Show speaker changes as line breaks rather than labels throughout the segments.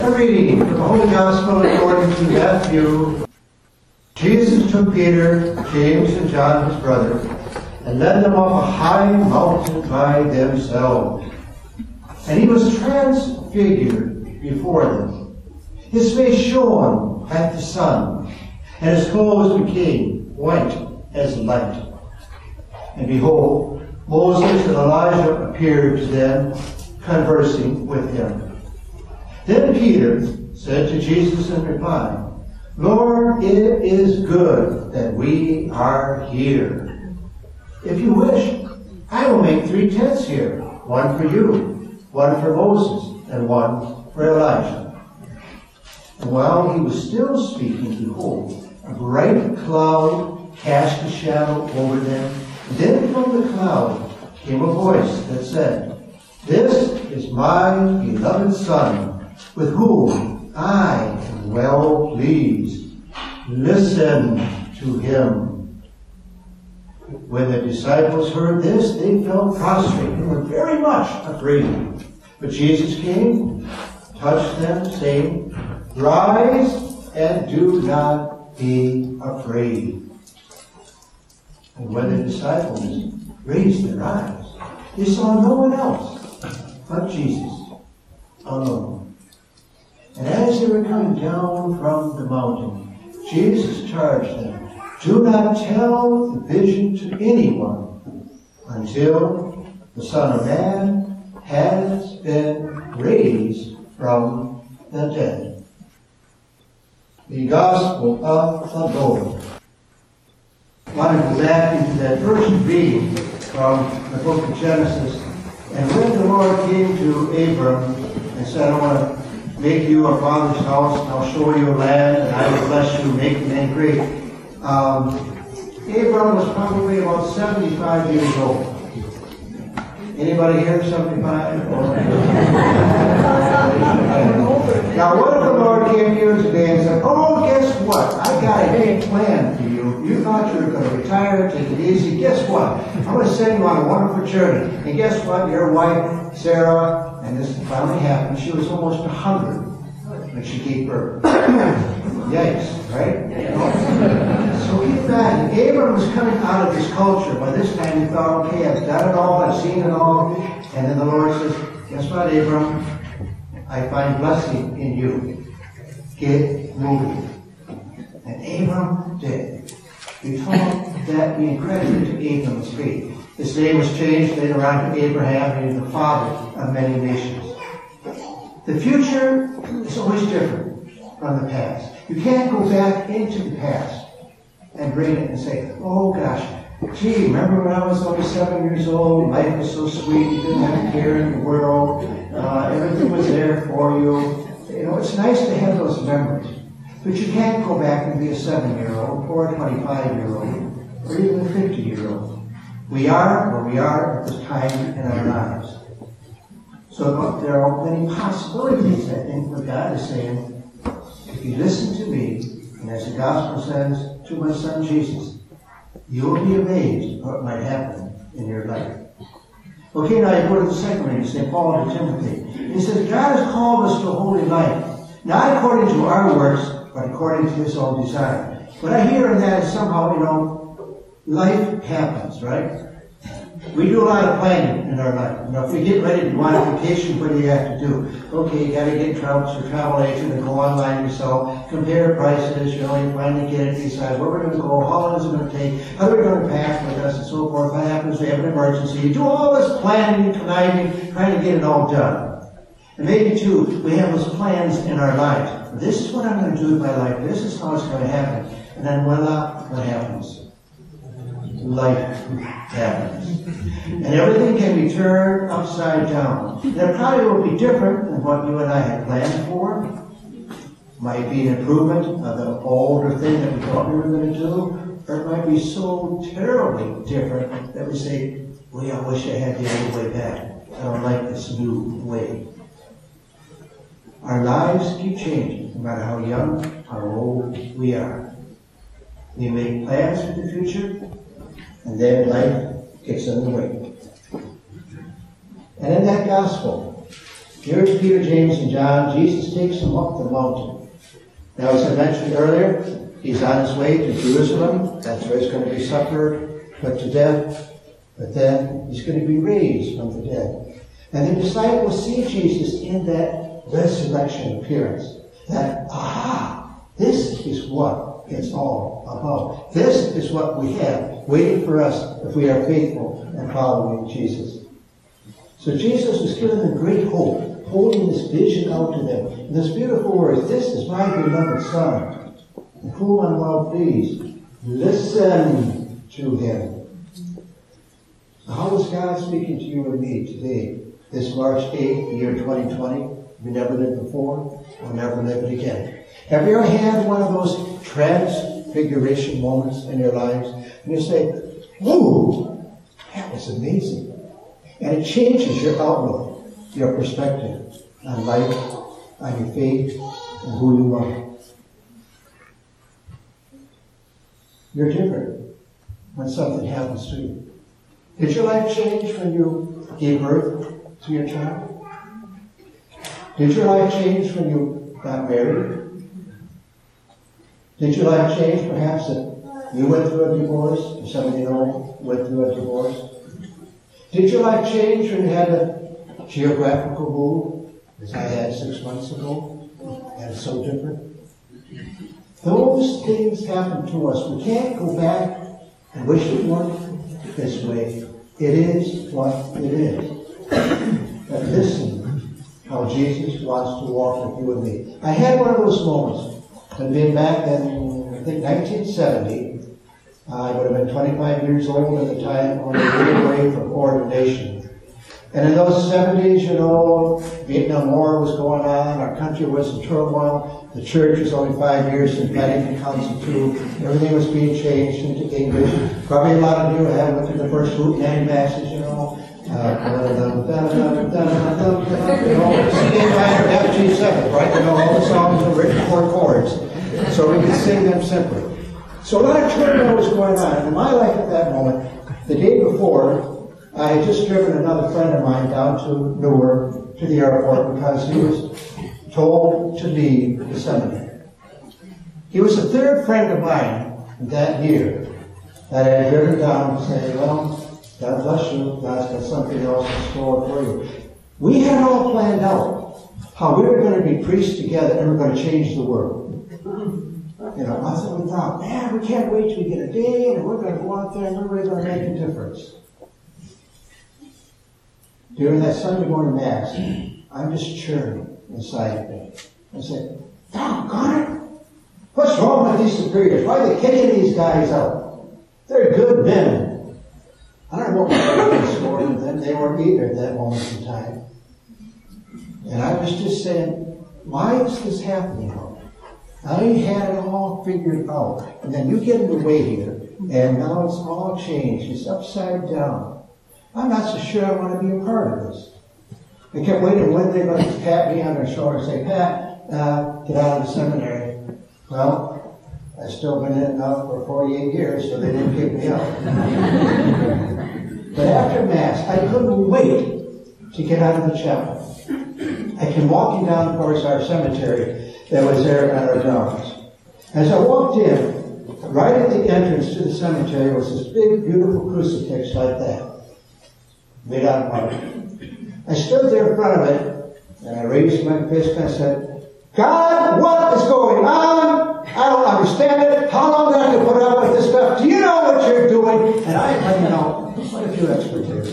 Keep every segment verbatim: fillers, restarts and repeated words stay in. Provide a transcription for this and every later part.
A reading from the Holy Gospel according to Matthew. Jesus took Peter, James, and John, his brother, and led them up a high mountain by themselves. And he was transfigured before them. His face shone like the sun, and his clothes became white as light. And behold, Moses and Elijah appeared to them, conversing with him. Then Peter said to Jesus in reply, Lord, it is good that we are here. If you wish, I will make three tents here, one for you, one for Moses, and one for Elijah. And while he was still speaking, behold, a bright cloud cast a shadow over them. And then from the cloud came a voice that said, This is my beloved Son, with whom I am well pleased. Listen to him. When the disciples heard this, they fell prostrate and were very much afraid. But Jesus came, touched them, saying, Rise and do not be afraid. And when the disciples raised their eyes, they saw no one else but Jesus alone. And as they were coming down from the mountain, Jesus charged them, Do not tell the vision to anyone until the Son of Man has been raised from the dead. The Gospel of the Lord. I want to go back into that first reading from the book of Genesis. And when the Lord came to Abram and said, I want to make you a father's house, and I'll show you a land, and I will bless you, make you name great. Um, Abram was probably about seventy-five years old. Anybody here seventy-five? Now, what if the Lord came to you today and said, oh, guess what? I got a big plan for you. You thought you were going to retire, take it easy. Guess what? I'm going to send you on a wonderful journey. And guess what? Your wife, Sarah, and this finally happened, she was almost one hundred when she gave birth. Yikes, right? So he thought, and Abram was coming out of his culture. By this time he thought, okay, I've done it all, I've seen it all. And then the Lord says, guess what, Abram? I find blessing in you. Get moving. And Abram did. We told that being credited to Abram's faith. His name was changed later on to Abraham, and he was the father of many nations. The future is always different from the past. You can't go back into the past and bring it and say, oh gosh, gee, remember when I was only seven years old, life was so sweet, you didn't have care in the world, uh, everything was there for you. You know, it's nice to have those memories. But you can't go back and be a seven-year-old, or a twenty-five-year-old, or even a fifty-year-old. We are where we are at this time in our lives. So there are many possibilities, I think, what God is saying. If you listen to me, and as the Gospel says, to my Son Jesus, you'll be amazed what might happen in your life. Okay, now you go to the second reading, Saint Paul to Timothy. He says, God has called us to a holy life, not according to our works, but according to his own desire. What I hear in that is somehow, you know, life happens, right? We do a lot of planning in our life. You know, if we get ready to go on a vacation, what do you have to do? Okay, you got to get travel to a travel agent and go online yourself, compare prices, you know, you finally get it, decide where we're going to go, how long is it going to take, how are we going to pack with us, and so forth. What happens if we have an emergency? You do all this planning and conniving, trying to get it all done. And maybe, too, we have those plans in our lives. This is what I'm going to do with my life. This is how it's going to happen. And then voila, what happens? Life happens. And everything can be turned upside down. And it probably will be different than what you and I had planned for. Might be an improvement of the older thing that we thought we were going to do. Or it might be so terribly different that we say, well, I wish I had the old way back. I don't like this new way. Our lives keep changing, no matter how young or old we are. We make plans for the future, and then life gets in the way. And in that gospel, Here's Peter, James, and John. Jesus takes them up the mountain. Now, as I mentioned earlier, he's on his way to Jerusalem. That's where he's going to be suffered, put to death. But then he's going to be raised from the dead. And the disciples see Jesus in that resurrection appearance. That, aha, this is what it's all about. This is what we have waiting for us if we are faithful and following Jesus. So Jesus was giving them great hope, holding this vision out to them. And this beautiful words, this is my beloved Son, in whom I'm well pleased. Listen to him. How is God speaking to you and me today, this March eighth, the year twenty twenty? We never lived before, we'll never live it again. Have you ever had one of those transfiguration moments in your lives? And you say, whoa, that was amazing. And it changes your outlook, your perspective on life, on your faith, and who you are. You're different when something happens to you. Did your life change when you gave birth to your child? Did your life change when you got married? Did your life change perhaps that you went through a divorce, or somebody you know went through a divorce? Did your life change when you had a geographical move, as I had six months ago, and it's so different? Those things happen to us. We can't go back and wish it weren't this way. It is what it is. But listen how Jesus wants to walk with you and me. I had one of those moments. I'd been back in, I think, nineteen seventy. I would have been twenty-five years old at the time, on the way away from ordination. And in those seventies, you know, Vietnam War was going on, our country was in turmoil, the church was only five years in Vatican Council two, everything was being changed into English. Probably a lot of you have went through the first Hootenanny Masses, you know. Uh, you know, C minor, F G seven, right? You know, all the songs are written four chords, so we can sing them simply. So a lot of turmoil was going on. In my life at that moment, the day before, I had just driven another friend of mine down to Newark, to the airport, because he was told to leave the seminary. He was the third friend of mine that year that I had driven down to say, well, God bless you, God's got something else in store for you. We had all planned out how we were going to be priests together and we we're going to change the world. You know, that's what we thought. Man, we can't wait till we get a day, and we're going to go out there and we're really going to make a difference. During that Sunday morning Mass, I'm just churning inside of me. I said, doggone it! What's wrong with these superiors? Why are they kicking these guys out? They're good men. I don't know what was going on with them. They weren't either at that moment in time. And I was just saying, why is this happening? I had it all figured out. And then you get in the way here, and now it's all changed. It's upside down. I'm not so sure I want to be a part of this. I kept waiting when they were going to pat me on their shoulder and say, Pat, uh, get out of the seminary. Well, I've still been in it now for forty-eight years, so they didn't kick me out. But after Mass, I couldn't wait to get out of the chapel. I came walking down, of course, our cemetery that was there at our grounds. As I walked in, right at the entrance to the cemetery was this big, beautiful crucifix like that, made out of marble. I stood there in front of it, and I raised my fist and I said, God, what is going on? I don't understand it. How long do I have to put up with this stuff? Do you know what you're doing? And I, you know, quite a few experts here.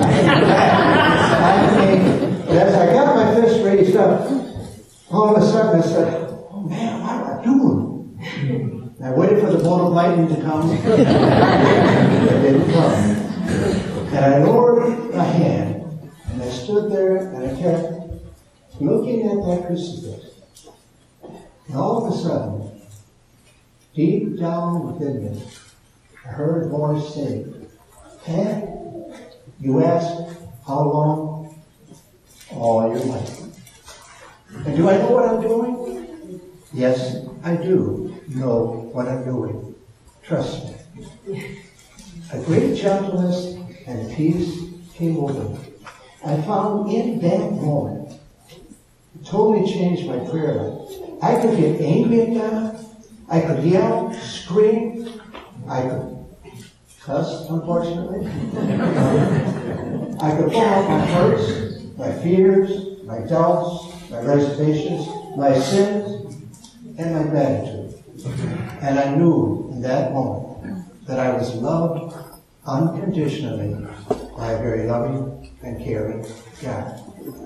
I mean, as I got my fist raised up, all of a sudden I said, oh man, what am I doing? And I waited for the bolt of lightning to come. It didn't come. And I lowered my hand, and I stood there, and I kept looking at that crucifix. And all of a sudden, deep down within me, I heard a voice say, Pat, you asked how long? All your life. And do I know what I'm doing? Yes, I do know what I'm doing. Trust me. A great gentleness and peace came over me. I found in that moment It totally changed my prayer life. I could get angry at God. I could yell, scream. I could cuss, unfortunately. I could pour out my hurts, my fears, my doubts, my reservations, my sins, and my gratitude. And I knew in that moment that I was loved unconditionally by a very loving and caring God.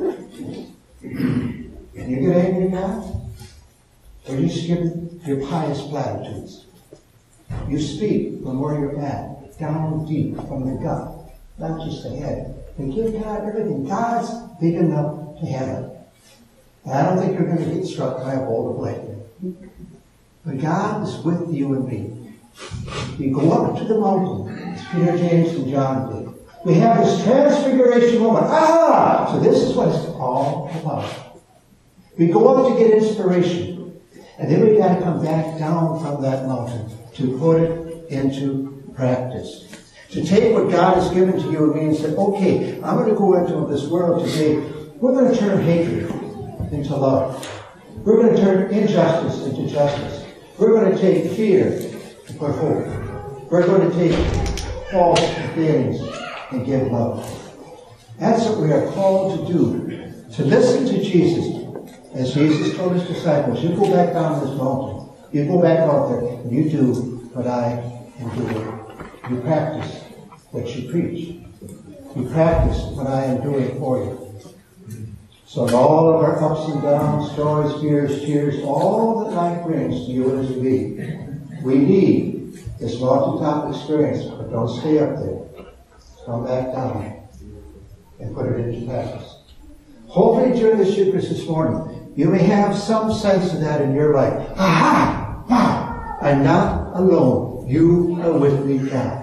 Can you get angry at God? Or you just give your pious platitudes? You speak from where you're at, down deep from the gut, not just the head. And give God everything. God's big enough to handle. And I don't think you're going to get struck by a bolt of lightning. But God is with you and me. You go up to the mountain, as Peter, James, and John did. We have this transfiguration moment. Ah! So this is what it's all about. We go up to get inspiration. And then we got to come back down from that mountain to put it into practice. To take what God has given to you and me and say, okay, I'm going to go into this world today. We're going to turn hatred into love. We're going to turn injustice into justice. We're going to take fear and put hope. We're going to take false feelings and give love. That's what we are called to do. To listen to Jesus. As Jesus told his disciples, you go back down this mountain. You go back out there and you do what I am doing. You practice what you preach. You practice what I am doing for you. So in all of our ups and downs, joys, fears, tears, all that life brings to you and to me, we need this mountaintop experience, but don't stay up there. Come back down and put it into practice. Hopefully during this Eucharist this morning, you may have some sense of that in your life. Aha! Wow! I'm not alone. You are with me now.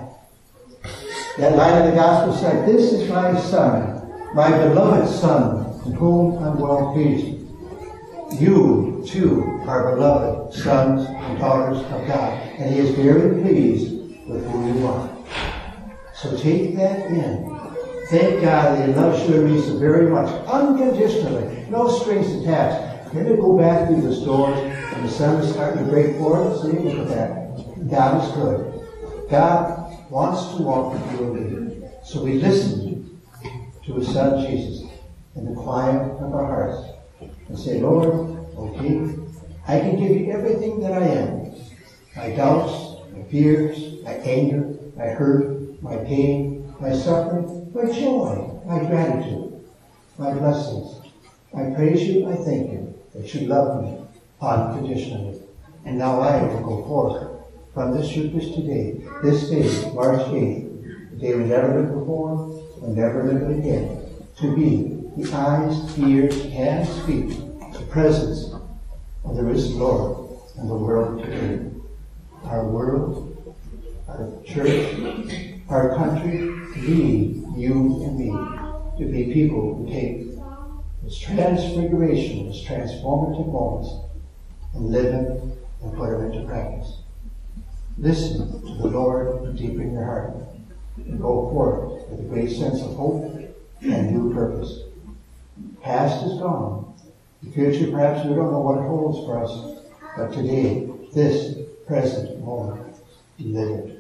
That line of the Gospel said, this is my Son, my beloved Son, in whom I'm well pleased. You, too, are beloved sons and daughters of God. And He is very pleased with who you are. So take that in. Thank God that He loves you and me so very much, unconditionally, no strings attached. Then we go back through this door, and the sun is starting to break forth. See, look at that. God is good. God wants to walk with you and me. So we listen to His Son Jesus in the quiet of our hearts and say, Lord, okay, I can give you everything that I am. My doubts, my fears, my anger, my hurt, my pain, my suffering, my joy, my gratitude, my blessings. I praise you, I thank you that you love me unconditionally. And now I will go forth from this Eucharist today, this day, March eighth, the day we never lived before, and never live again, to be the eyes, ears, hands, feet, the presence of the risen Lord in the world today. Our world, our church, our country, we, you and me, to be people who take this transfiguration, this transformative moments, and live them and put them into practice. Listen to the Lord deep in your heart, and go forth with a great sense of hope and new purpose. Past is gone. The future, perhaps we don't know what it holds for us, but today, this present moment, live it.